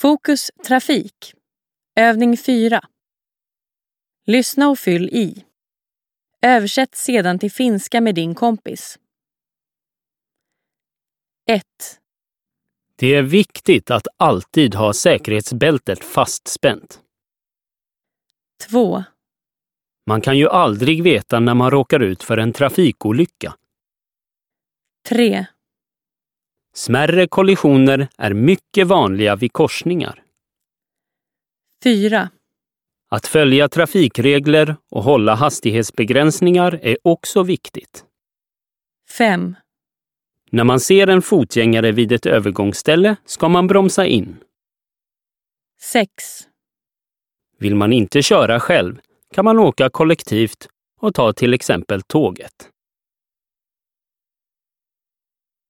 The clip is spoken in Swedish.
Fokus trafik. Övning 4. Lyssna och fyll i. Översätt sedan till finska med din kompis. 1. Det är viktigt att alltid ha säkerhetsbältet fastspänt. 2. Man kan ju aldrig veta när man råkar ut för en trafikolycka. 3. Smärre kollisioner är mycket vanliga vid korsningar. 4. Att följa trafikregler och hålla hastighetsbegränsningar är också viktigt. 5. När man ser en fotgängare vid ett övergångsställe ska man bromsa in. 6. Vill man inte köra själv kan man åka kollektivt och ta till exempel tåget.